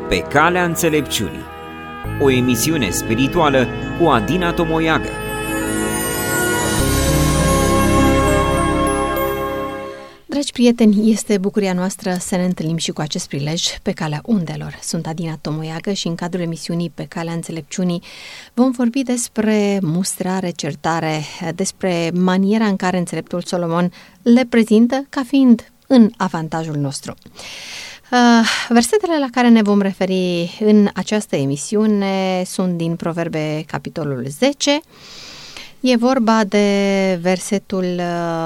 Pe calea înțelepciunii, o emisiune spirituală cu Adina Tomoiagă. Dragi prieteni, este bucuria noastră să ne întâlnim și cu acest prilej pe calea undelor. Sunt Adina Tomoiagă și în cadrul emisiunii Pe calea înțelepciunii vom vorbi despre mustrare, certare, despre maniera în care înțeleptul Solomon le prezintă ca fiind în avantajul nostru. Versetele la care ne vom referi în această emisiune sunt din Proverbe, capitolul 10. E vorba de versetul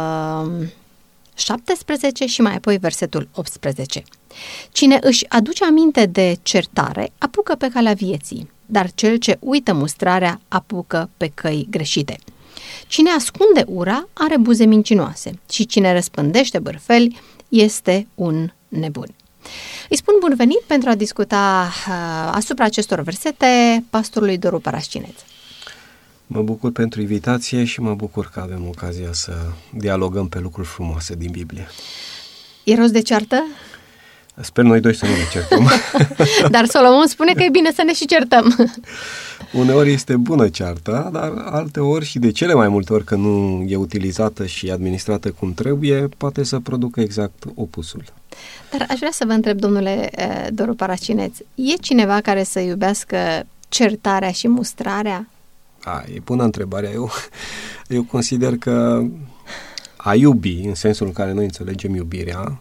17 și mai apoi versetul 18. Cine își aduce aminte de certare apucă pe calea vieții, dar cel ce uită mustrarea apucă pe căi greșite. Cine ascunde ura are buze mincinoase și cine răspândește bârfeli este un nebun. Îi spun bun venit pentru a discuta asupra acestor versete pastorului Doru Parascineț. Mă bucur pentru invitație și mă bucur că avem ocazia să dialogăm pe lucruri frumoase din Biblie. E rost de ceartă? Sper noi doi să nu ne certăm. Dar Solomon spune că e bine să ne și certăm. Uneori este bună cearta, dar alteori și de cele mai multe ori când nu e utilizată și administrată cum trebuie, poate să producă exact opusul. Dar aș vrea să vă întreb, domnule Doru Parascineț, e cineva care să iubească certarea și mustrarea? E bună întrebarea. Eu consider că a iubi, în sensul în care noi înțelegem iubirea,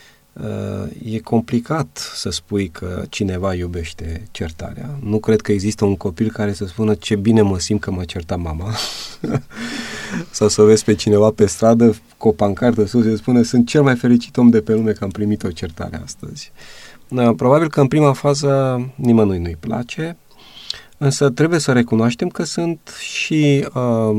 e complicat să spui că cineva iubește certarea. Nu cred că există un copil care să spună ce bine mă simt că m-a certat mama. Sau să vezi pe cineva pe stradă cu o pancartă sus și spune sunt cel mai fericit om de pe lume că am primit o certare astăzi. Probabil că în prima fază nimănui nu-i place, însă trebuie să recunoaștem că sunt și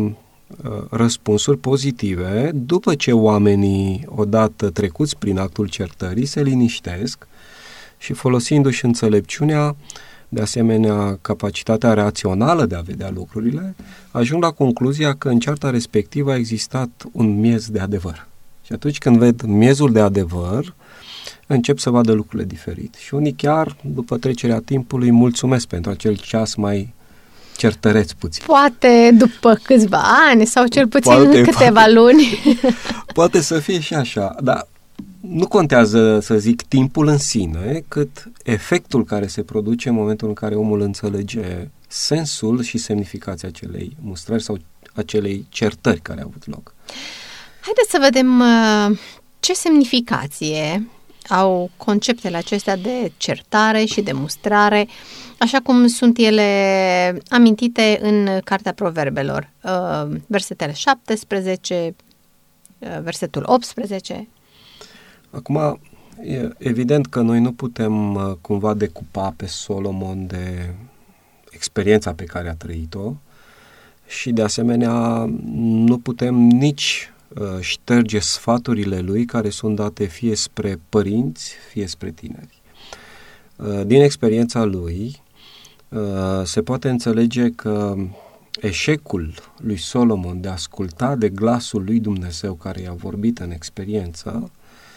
răspunsuri pozitive după ce oamenii, odată trecuți prin actul certarii, se liniștesc și folosindu-și înțelepciunea, de asemenea capacitatea rațională de a vedea lucrurile, ajung la concluzia că în cearta respectivă a existat un miez de adevăr. Și atunci când ved miezul de adevăr, încep să vadă lucrurile diferit. Și unii chiar, după trecerea timpului, mulțumesc pentru acel ceas mai certăreț puțin. Poate după câțiva ani sau cel puțin câteva luni. Poate să fie și așa, dar nu contează, să zic, timpul în sine, cât efectul care se produce în momentul în care omul înțelege sensul și semnificația acelei mustrări sau acelei certari care au avut loc. Haideți să vedem ce semnificație au conceptele acestea de certare și de mustrare, așa cum sunt ele amintite în Cartea Proverbelor, versetele 17, versetul 18. Acum, e evident că noi nu putem cumva decupa pe Solomon de experiența pe care a trăit-o și de asemenea nu putem nici șterge sfaturile lui care sunt date fie spre părinți, fie spre tineri. Din experiența lui se poate înțelege că eșecul lui Solomon de a asculta de glasul lui Dumnezeu care i-a vorbit în experiență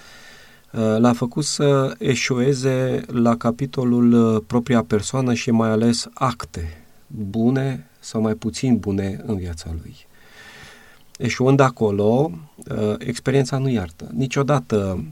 l-a făcut să eșueze la capitolul propria persoană și mai ales acte bune sau mai puțin bune în viața lui. Eșuând acolo, experiența nu iartă. Niciodată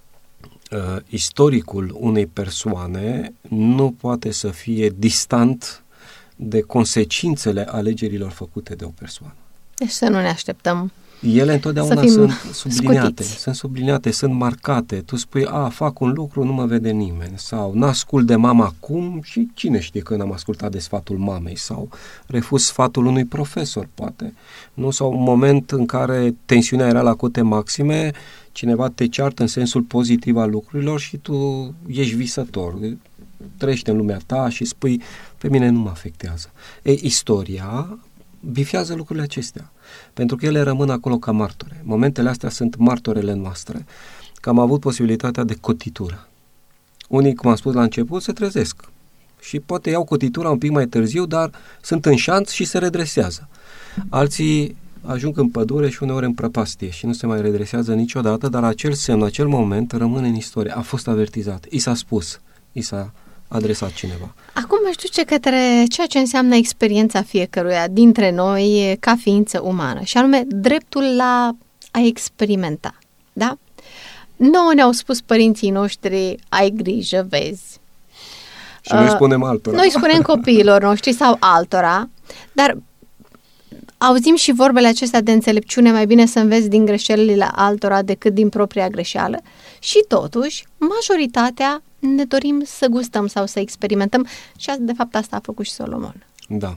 istoricul unei persoane nu poate să fie distant de consecințele alegerilor făcute de o persoană. Deci să nu ne așteptăm. Ele întotdeauna sunt subliniate, sunt marcate. Tu spui, fac un lucru, nu mă vede nimeni. Sau n-ascult de mama acum și cine știe că n-am ascultat de sfatul mamei. Sau refuz sfatul unui profesor, poate. Nu? Sau un moment în care tensiunea era la cote maxime, cineva te ceartă în sensul pozitiv al lucrurilor și tu ești visător. Trăiești în lumea ta și spui, pe mine nu mă afectează. Istoria bifează lucrurile acestea, pentru că ele rămân acolo ca martore. Momentele astea sunt martorele noastre, că am avut posibilitatea de cotitură. Unii, cum am spus la început, se trezesc și poate iau cotitura un pic mai târziu, dar sunt în șanț și se redresează. Alții ajung în pădure și uneori în prăpastie și nu se mai redresează niciodată, dar acel semn, acel moment rămâne în istorie. A fost avertizat, i s-a spus, i s-a adresat cineva. Acum aș duce către ceea ce înseamnă experiența fiecăruia dintre noi ca ființă umană, și anume dreptul la a experimenta. Da? Nouă ne-au spus părinții noștri, ai grijă, vezi. Și noi spunem altora. Noi spunem copiilor noștri sau altora, dar auzim și vorbele acestea de înțelepciune, mai bine să înveți din greșelile altora decât din propria greșeală. Și totuși, majoritatea ne dorim să gustăm sau să experimentăm și de fapt asta a făcut și Solomon. Da.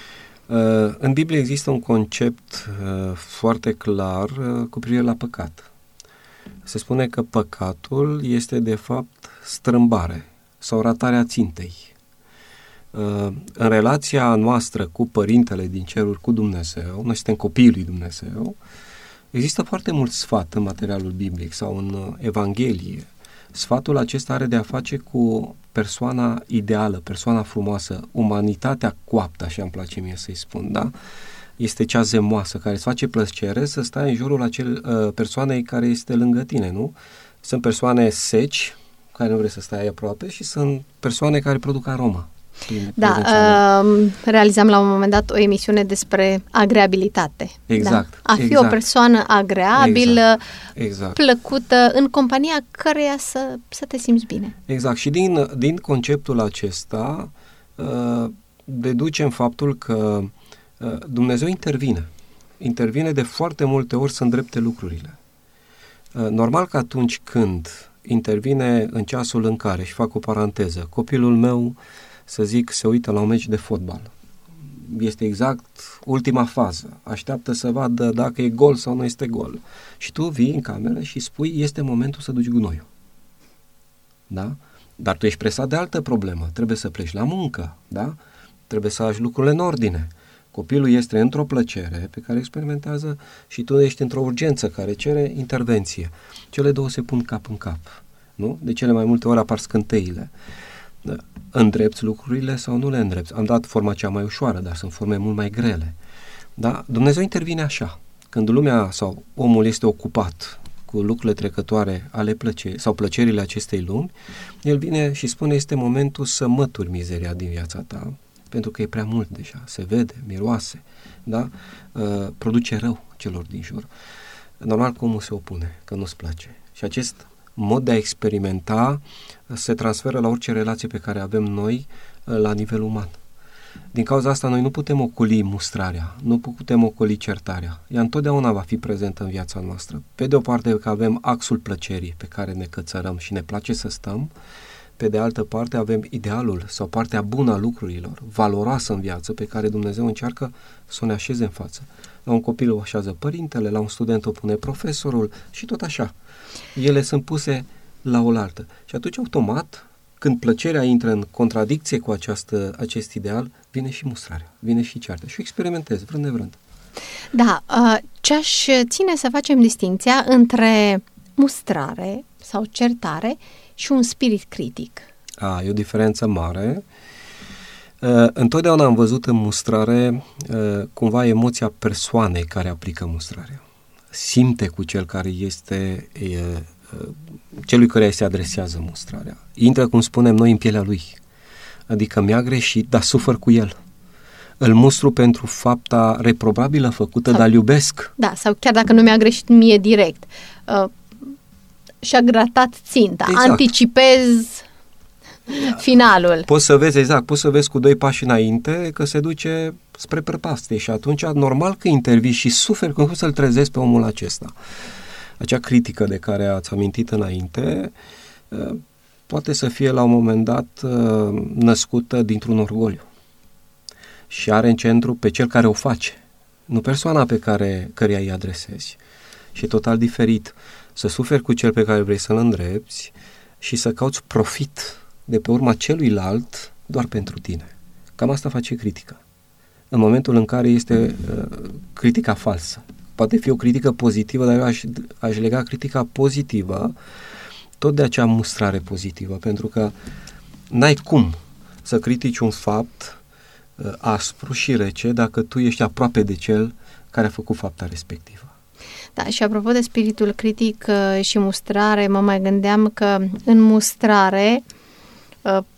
În Biblie există un concept foarte clar cu privire la păcat. Se spune că păcatul este de fapt strâmbare sau ratarea țintei. În relația noastră cu Părintele din ceruri, cu Dumnezeu, noi suntem copiii lui Dumnezeu, există foarte mult sfat în materialul biblic sau în Evanghelie. Sfatul acesta are de a face cu persoana ideală, persoana frumoasă, umanitatea coaptă, așa îmi place mie să-i spun, da? Este cea zemoasă, care îți face plăcere să stai în jurul persoanei care este lângă tine, nu? Sunt persoane seci, care nu vrei să stai aproape, și sunt persoane care produc aromă. Da, realizam la un moment dat o emisiune despre agreabilitate. Exact. Da? A fi o persoană agreabilă, exact. Plăcută, în compania căreia să te simți bine. Exact. Și din conceptul acesta deducem faptul că Dumnezeu intervine de foarte multe ori să îndrepte lucrurile. Normal că atunci când intervine în ceasul în care, și fac o paranteză, copilul meu, să zic, se uită la un meci de fotbal. Este exact ultima fază. Așteaptă să vadă dacă e gol sau nu este gol. Și tu vii în cameră și spui, este momentul să duci gunoiul. Da? Dar tu ești presat de altă problemă. Trebuie să pleci la muncă. Da? Trebuie să ai lucrurile în ordine. Copilul este într-o plăcere pe care experimentează și tu ești într-o urgență care cere intervenție. Cele două se pun cap în cap. Nu? De cele mai multe ori apar scânteile. Îndrepți lucrurile sau nu le îndrepți? Am dat forma cea mai ușoară, dar sunt forme mult mai grele. Da? Dumnezeu intervine așa. Când lumea sau omul este ocupat cu lucrurile trecătoare ale plăcerii sau plăcerile acestei lumi, el vine și spune, este momentul să mături mizeria din viața ta, pentru că e prea mult deja, se vede, miroase, da? Produce rău celor din jur. Normal că omul se opune, că nu-ți place. Și acest mod de a experimenta se transferă la orice relație pe care avem noi la nivel uman. Din cauza asta noi nu putem ocoli mustrarea, nu putem ocoli certarea. Ea întotdeauna va fi prezentă în viața noastră. Pe de o parte că avem axul plăcerii pe care ne cățărăm și ne place să stăm, pe de altă parte avem idealul sau partea bună a lucrurilor, valoroasă în viață, pe care Dumnezeu încearcă să o ne așeze în față. La un copil o așează părintele, la un student o pune profesorul și tot așa. Ele sunt puse la oaltă. Și atunci, automat, când plăcerea intră în contradicție cu acest ideal, vine și mustrarea, vine și cearta. Și o experimentez, vrând nevrând. Da, ce-aș ține să facem distinția între mustrare sau certare și un spirit critic. E o diferență mare. Întotdeauna am văzut în mustrare cumva emoția persoanei care aplică mustrarea. Simte cu cel care este celui care se adresează mustrarea. Intră, cum spunem noi, în pielea lui. Adică mi-a greșit, dar sufăr cu el. Îl mustru pentru fapta reprobabilă făcută, dar îl iubesc. Da, sau chiar dacă nu mi-a greșit mie direct, și-a gratat ținta. Exact. Anticipez finalul. Poți să vezi cu 2 pași înainte că se duce spre prăpastie și atunci normal că intervii și suferi cum să-l trezesc pe omul acesta. Acea critică de care ați amintit înainte poate să fie la un moment dat născută dintr-un orgoliu și are în centru pe cel care o face, nu persoana pe căreia îi adresezi. Și total diferit să suferi cu cel pe care vrei să-l îndrepți și să cauți profit de pe urma celuilalt doar pentru tine. Cam asta face critica. În momentul în care este critica falsă. Poate fi o critică pozitivă, dar eu aș lega critica pozitivă tot de acea mustrare pozitivă, pentru că n-ai cum să critici un fapt aspru și rece dacă tu ești aproape de cel care a făcut fapta respectivă. Da, și apropo de spiritul critic și mustrare, mă mai gândeam că în mustrare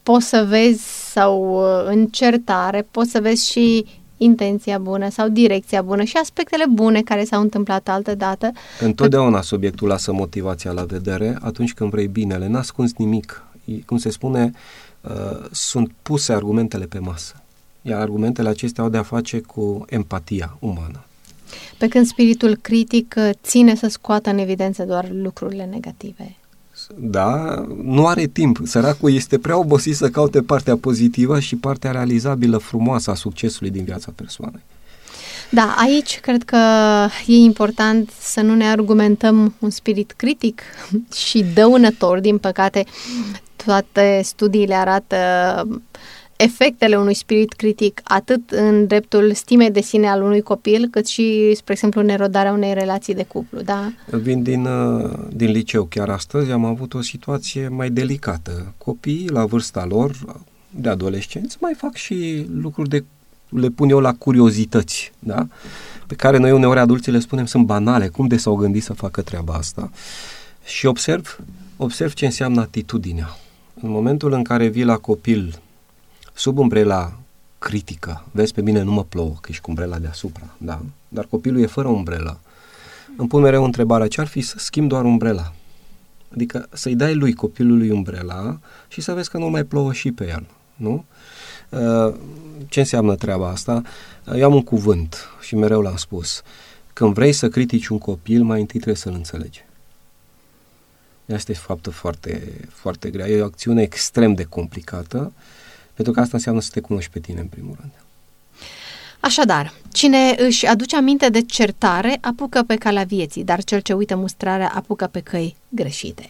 poți să vezi, sau în certare, poți să vezi și intenția bună sau direcția bună și aspectele bune care s-au întâmplat altădată. Întotdeauna subiectul lasă motivația la vedere atunci când vrei binele, n-ascunzi nimic. Cum se spune, sunt puse argumentele pe masă, iar argumentele acestea au de-a face cu empatia umană. Pe când spiritul critic ține să scoată în evidență doar lucrurile negative. Da, nu are timp. Săracul este prea obosit să caute partea pozitivă și partea realizabilă, frumoasă a succesului din viața persoanei. Da, aici cred că e important să nu ne argumentăm un spirit critic și dăunător. Din păcate, toate studiile arată efectele unui spirit critic atât în dreptul stimei de sine al unui copil, cât și, spre exemplu, în erodarea unei relații de cuplu, da? Vin din liceu chiar astăzi, am avut o situație mai delicată. Copiii, la vârsta lor, de adolescenți, mai fac și lucruri le pun eu la curiozități, da? Pe care noi uneori adulții le spunem sunt banale, cum de s-au gândit să facă treaba asta. Și observ ce înseamnă atitudinea. În momentul în care vii la copil sub umbrela critică, vezi, pe mine nu mă plouă, că ești cu umbrela deasupra, da? Dar copilul e fără umbrelă. Îmi pun mereu întrebarea, ce-ar fi să schimb doar umbrela? Adică să-i dai lui, copilului, umbrela și să vezi că nu mai plouă și pe el, nu? Ce înseamnă treaba asta? Eu am un cuvânt și mereu l-am spus. Când vrei să critici un copil, mai întâi trebuie să-l înțelegi. Asta e faptă foarte, foarte grea. E o acțiune extrem de complicată, pentru că asta înseamnă să te cunoști pe tine, în primul rând. Așadar, cine își aduce aminte de certare, apucă pe calea vieții, dar cel ce uită mustrarea, apucă pe căi greșite.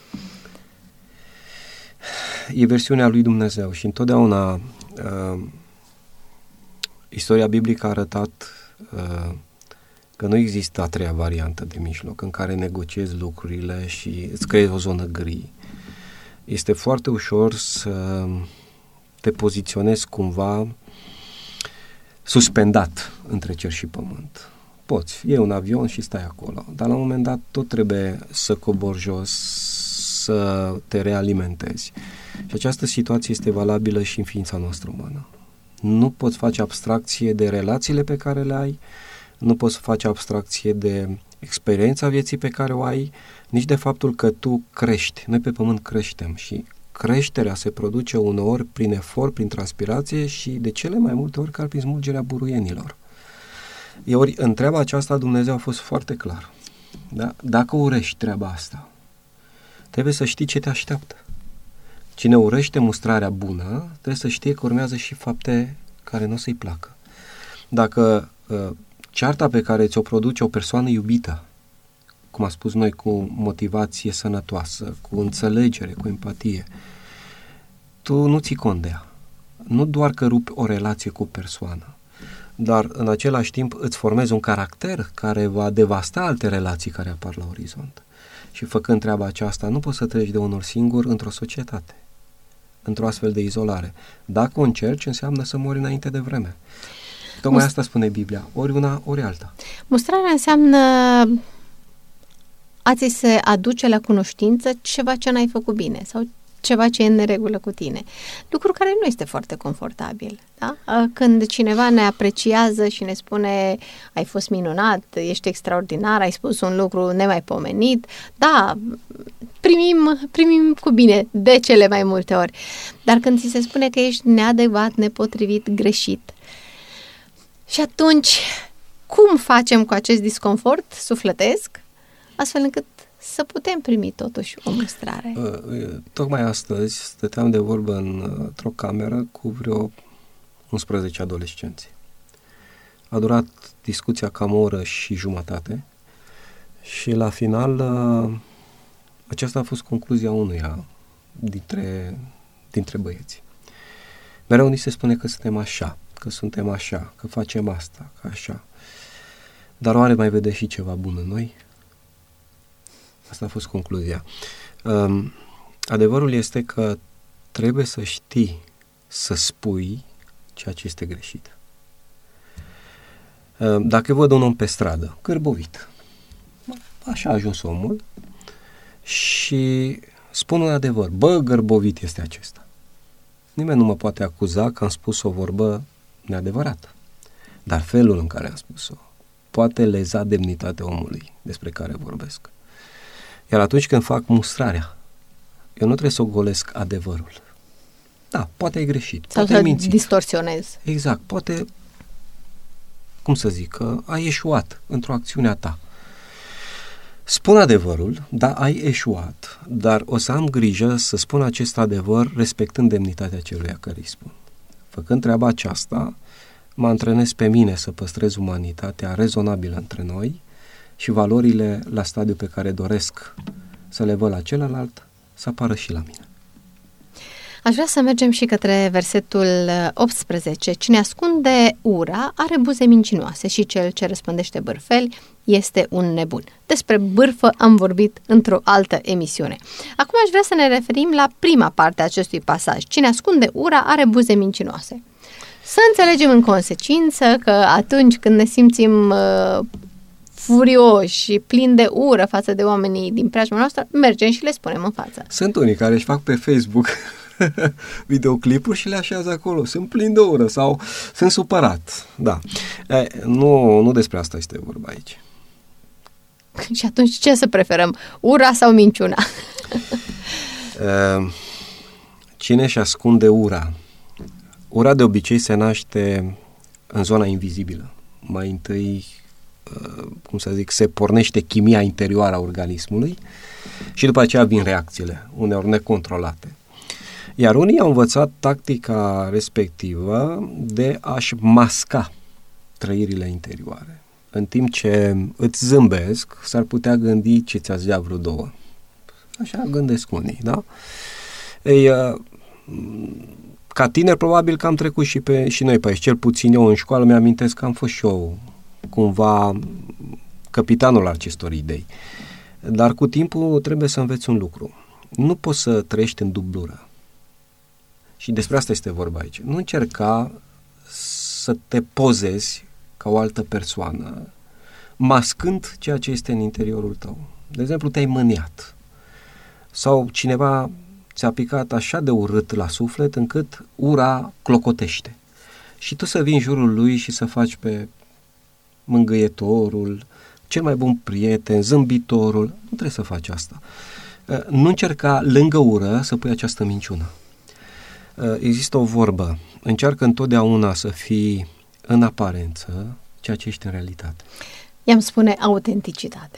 E versiunea lui Dumnezeu și întotdeauna istoria biblică a arătat că nu există a treia variantă de mijloc în care negociezi lucrurile și îți creezi o zonă gri. Este foarte ușor să te poziționezi cumva suspendat între cer și pământ. Poți, iei un avion și stai acolo, dar la un moment dat tot trebuie să cobori jos, să te realimentezi. Și această situație este valabilă și în ființa noastră umană. Nu poți face abstracție de relațiile pe care le ai, nu poți face abstracție de experiența vieții pe care o ai, nici de faptul că tu crești. Noi pe pământ creștem și creșterea se produce uneori prin efort, prin transpirație și de cele mai multe ori chiar prin smulgerea buruienilor. Ori în treaba aceasta Dumnezeu a fost foarte clar. Da? Dacă urăști treaba asta, trebuie să știi ce te așteaptă. Cine urăște mustrarea bună, trebuie să știe că urmează și fapte care nu o să-i placă. Dacă cearta pe care ți-o produce o persoană iubită, cum a spus noi, cu motivație sănătoasă, cu înțelegere, cu empatie, tu nu ții cont de ea. Nu doar că rupi o relație cu o persoană, dar în același timp îți formezi un caracter care va devasta alte relații care apar la orizont. Și făcând treaba aceasta, nu poți să treci de unul singur într-o societate, într-o astfel de izolare. Dacă o încerci, înseamnă să mori înainte de vreme. Tocmai asta spune Biblia, ori una, ori alta. Mustrarea înseamnă a ți se aduce la cunoștință ceva ce n-ai făcut bine sau ceva ce e în neregulă cu tine. Lucru care nu este foarte confortabil. Da? Când cineva ne apreciază și ne spune ai fost minunat, ești extraordinar, ai spus un lucru nemaipomenit, da, primim cu bine de cele mai multe ori. Dar când ți se spune că ești neadecvat, nepotrivit, greșit, și atunci cum facem cu acest disconfort sufletesc astfel încât să putem primi totuși o mustrare? Tocmai astăzi stăteam de vorbă într-o cameră cu vreo 11 adolescenți. A durat discuția cam o oră și jumătate și la final aceasta a fost concluzia unuia dintre băieți. Mereu ni se spune că suntem așa, că suntem așa, că facem asta, că așa. Dar oare mai vede și ceva bun în noi? Asta a fost concluzia. Adevărul este că trebuie să știi să spui ceea ce este greșit. Dacă văd un om pe stradă, gârbovit, așa a ajuns omul, și spun un adevăr, bă, gârbovit este acesta. Nimeni nu mă poate acuza că am spus o vorbă neadevărată. Dar felul în care am spus-o poate leza demnitatea omului despre care vorbesc. Iar atunci când fac mustrarea, eu nu trebuie să ogolesc adevărul. Da, poate ai greșit, sau poate ai mințit. Distorsionez. Exact, poate, cum să zic, că ai eșuat într-o acțiune a ta. Spun adevărul, da, ai eșuat, dar o să am grijă să spun acest adevăr respectând demnitatea celuia care îi spun. Făcând treaba aceasta, mă antrenez pe mine să păstrez umanitatea rezonabilă între noi și valorile la stadiul pe care doresc să le văd la celălalt să apară și la mine. Aș vrea să mergem și către versetul 18. Cine ascunde ura are buze mincinoase și cel ce răspândește bârfeli este un nebun. Despre bârfă am vorbit într-o altă emisiune. Acum aș vrea să ne referim la prima parte a acestui pasaj. Cine ascunde ura are buze mincinoase. Să înțelegem în consecință că atunci când ne simțim furioși și plini de ură față de oamenii din preajma noastră, mergem și le spunem în față. Sunt unii care își fac pe Facebook videoclipuri și le așează acolo. Sunt plin de ură sau sunt supărat. Da. Nu despre asta este vorba aici. Și atunci ce să preferăm? Ura sau minciuna? Cine își ascunde ura? Ura de obicei se naște în zona invizibilă. Mai întâi, cum să zic, se pornește chimia interioară a organismului și după aceea vin reacțiile, uneori necontrolate. Iar unii au învățat tactica respectivă de a-și masca trăirile interioare. În timp ce îți zâmbesc, s-ar putea gândi ce ți-ați dea vreo două. Așa gândesc unii, da? Ei, ca tiner, probabil că am trecut și noi pe aici. Cel puțin eu în școală mi-amintesc că am fost și eu cumva capitanul acestor idei. Dar cu timpul trebuie să înveți un lucru. Nu poți să trăiești în dublură. Și despre asta este vorba aici. Nu încerca să te pozezi ca o altă persoană, mascând ceea ce este în interiorul tău. De exemplu, te-ai mâniat. Sau cineva ți-a picat așa de urât la suflet încât ura clocotește. Și tu să vii în jurul lui și să faci pe mângâietorul, cel mai bun prieten, zâmbitorul. Nu trebuie să faci asta. Nu încerca lângă ură să pui această minciună. Există o vorbă. Încearcă întotdeauna să fii în aparență ceea ce ești în realitate. I-am spune autenticitate.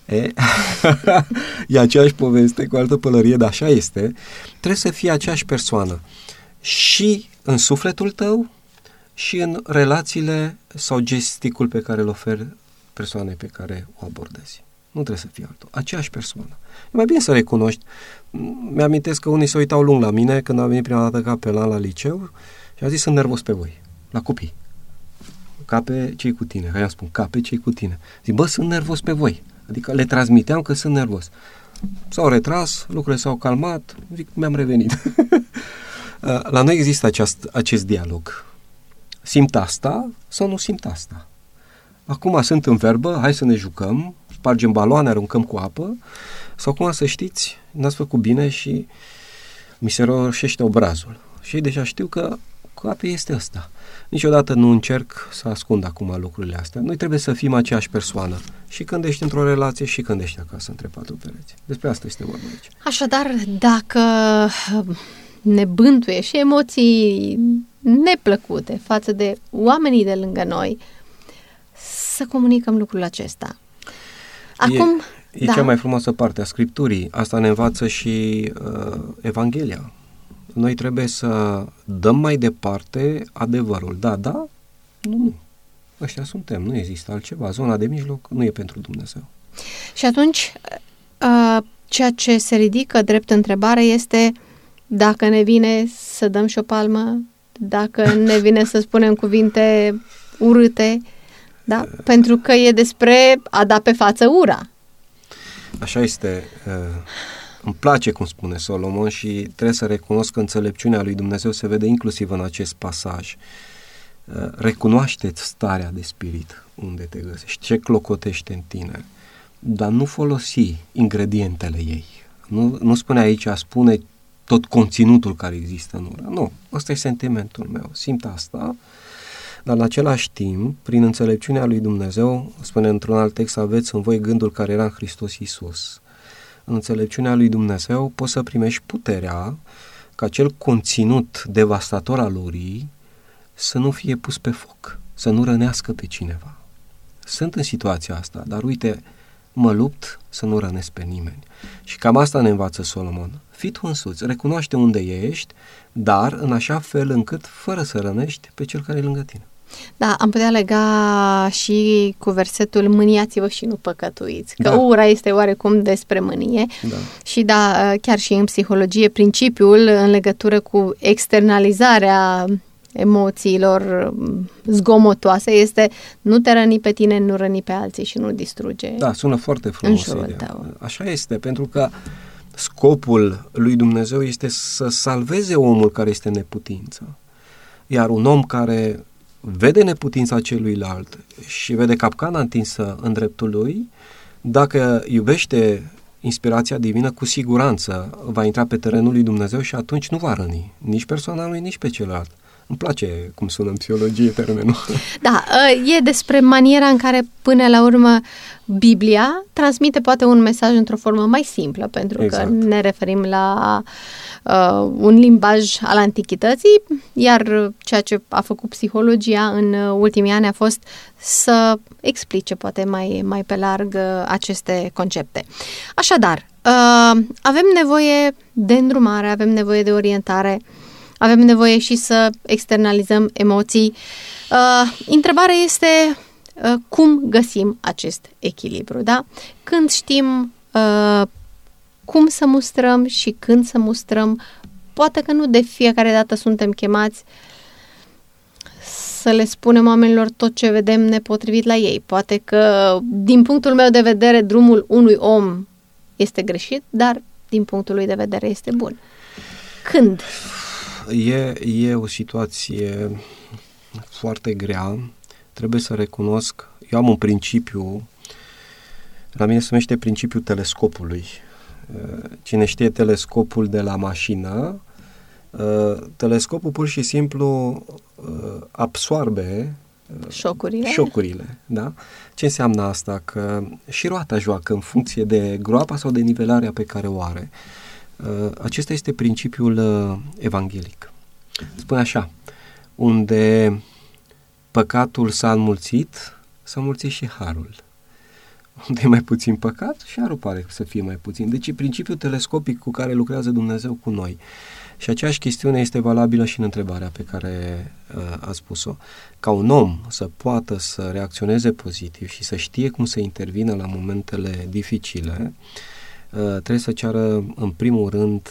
E aceeași poveste cu altă pălărie, dar așa este. Trebuie să fii aceeași persoană și în sufletul tău și în relațiile sau gesticul pe care îl oferi persoanei pe care o abordezi. Nu trebuie să fii altul. Aceeași persoană. E mai bine să recunoști. Mi-amintesc că unii se uitau lung la mine când am venit prima dată capelan la liceu și a zis: sunt nervos pe voi, la copii. Ca pe cei cu tine. Că i-am spus, ca pe cei cu tine. Zic, bă, sunt nervos pe voi. Adică le transmiteam că sunt nervos. S-au retras, lucrurile s-au calmat, zic, mi-am revenit. La noi există acest dialog. Simt asta sau nu simt asta? Acum sunt în verbă, hai să ne jucăm, spargem baloane, aruncăm cu apă, sau acum să știți, n-ați făcut bine și mi se roșește obrazul. Și deja știu că cu apă este ăsta. Niciodată nu încerc să ascund acum lucrurile astea. Noi trebuie să fim aceeași persoană. Și când ești într-o relație și când ești acasă între patru pereți. Despre asta este vorba aici. Așadar, dacă ne bântuie și emoții neplăcute față de oamenii de lângă noi, să comunicăm lucrul acesta. Acum, e cea mai frumoasă parte a Scripturii. Asta ne învață și Evanghelia. Noi trebuie să dăm mai departe adevărul. Da, nu. Ăștia suntem, nu există altceva. Zona de mijloc nu e pentru Dumnezeu. Și atunci, ceea ce se ridică drept întrebare este dacă ne vine să dăm și o palmă, dacă ne vine să spunem cuvinte urâte, da? Pentru că e despre a da pe față ura. Așa este. Îmi place cum spune Solomon și trebuie să recunosc că înțelepciunea lui Dumnezeu se vede inclusiv în acest pasaj. Recunoaște-ți starea de spirit unde te găsești, ce clocotește în tine, dar nu folosi ingredientele ei. Nu spune aici, spune tot conținutul care există în ură. Nu, ăsta e sentimentul meu, simt asta, dar în același timp, prin înțelepciunea lui Dumnezeu, spune într-un alt text, aveți în voi gândul care era în Hristos Iisus. În înțelepciunea lui Dumnezeu poți să primești puterea ca acel conținut devastator al urii să nu fie pus pe foc, să nu rănească pe cineva. Sunt în situația asta, dar uite, mă lupt să nu rănesc pe nimeni. Și cam asta ne învață Solomon. Fii tu însuți, recunoaște unde ești, dar în așa fel încât fără să rănești pe cel care e lângă tine. Da, am putea lega și cu versetul mâniați-vă și nu păcătuiți, că ura este oarecum despre mânie. Da. Și da, chiar și în psihologie, principiul în legătură cu externalizarea emoțiilor zgomotoase este nu te răni pe tine, nu răni pe alții și nu distruge. Da, sună foarte frumos. Așa este, pentru că scopul lui Dumnezeu este să salveze omul care este în neputință. Iar un om care vede neputința celuilalt și vede capcana întinsă în dreptul lui, dacă iubește inspirația divină, cu siguranță va intra pe terenul lui Dumnezeu și atunci nu va răni nici persoana lui, nici pe celălalt. Îmi place cum sună în psihologie termenul. Da, e despre maniera în care până la urmă Biblia transmite poate un mesaj într-o formă mai simplă, pentru că ne referim la un limbaj al antichității, iar ceea ce a făcut psihologia în ultimii ani a fost să explice poate mai pe larg aceste concepte. Așadar, avem nevoie de îndrumare, avem nevoie de orientare, avem nevoie și să externalizăm emoții. Întrebarea este cum găsim acest echilibru, da? Când știm cum să mustrăm și când să mustrăm, poate că nu de fiecare dată suntem chemați să le spunem oamenilor tot ce vedem nepotrivit la ei. Poate că, din punctul meu de vedere, drumul unui om este greșit, dar din punctul lui de vedere este bun. Când? E o situație foarte grea. Trebuie să recunosc, eu am un principiu, la mine se numește principiul telescopului. Cine știe telescopul de la mașină, telescopul pur și simplu absorbe șocurile, da? Ce înseamnă asta? Că și roata joacă în funcție de groapa sau de nivelarea pe care o are. Acesta este principiul evanghelic. Spune așa, unde păcatul s-a înmulțit, s-a înmulțit și harul. Unde e mai puțin păcat, și harul pare să fie mai puțin. Deci e principiul telescopic cu care lucrează Dumnezeu cu noi. Și aceeași chestiune este valabilă și în întrebarea pe care a spus-o. Ca un om să poată să reacționeze pozitiv și să știe cum să intervină la momentele dificile, trebuie să ceară în primul rând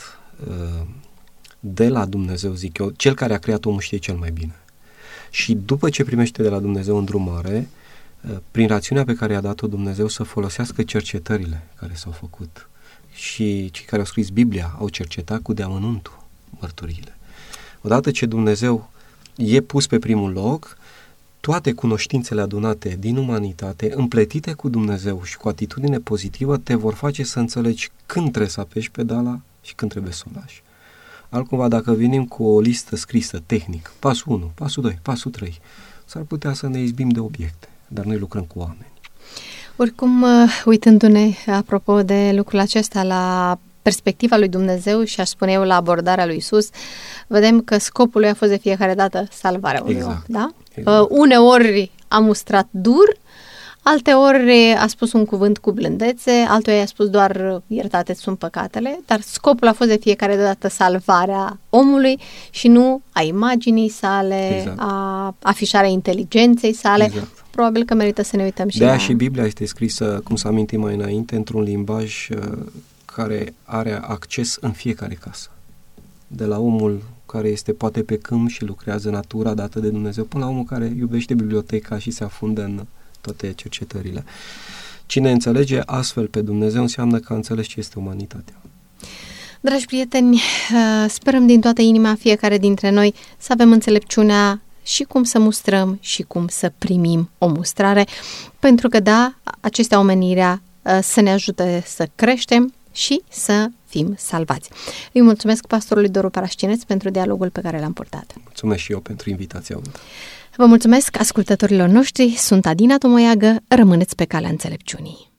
de la Dumnezeu, zic eu, cel care a creat omul știe cel mai bine. Și după ce primește de la Dumnezeu îndrumare, prin rațiunea pe care i-a dat-o Dumnezeu, să folosească cercetările care s-au făcut. Și cei care au scris Biblia au cercetat cu de-amănuntul mărturiile. Odată ce Dumnezeu e pus pe primul loc, toate cunoștințele adunate din umanitate, împletite cu Dumnezeu și cu atitudine pozitivă, te vor face să înțelegi când trebuie să apeși pedala și când trebuie să o lași. Altcumva, dacă venim cu o listă scrisă, tehnic, pasul 1, pasul 2, pasul 3, s-ar putea să ne izbim de obiecte, dar noi lucrăm cu oameni. Oricum, uitându-ne, apropo de lucrul acesta, la perspectiva lui Dumnezeu și aș spune eu la abordarea lui Iisus, vedem că scopul lui a fost de fiecare dată salvarea unui om, da? Exact. Uneori a mustrat dur, alteori a spus un cuvânt cu blândețe, alteori a spus doar iertate-ți sunt păcatele, dar scopul a fost de fiecare dată salvarea omului și nu a imaginii sale, exact, a afișarea inteligenței sale. Exact. Probabil că merită să ne uităm și de-aia și Biblia este scrisă, cum s-a amintit mai înainte, într-un limbaj care are acces în fiecare casă. De la omul care este poate pe câmp și lucrează natura dată de Dumnezeu, până la omul care iubește biblioteca și se afundă în toate cercetările. Cine înțelege astfel pe Dumnezeu înseamnă că a înțeles ce este umanitatea. Dragi prieteni, sperăm din toată inima fiecare dintre noi să avem înțelepciunea și cum să mustrăm și cum să primim o mustrare, pentru că da, acestea omenirea să ne ajute să creștem și să fim salvați. Îi mulțumesc pastorului Doru Paraschinț pentru dialogul pe care l-am purtat. Mulțumesc și eu pentru invitația. Vă mulțumesc ascultătorilor noștri, sunt Adina Tomoiagă, rămâneți pe calea înțelepciunii.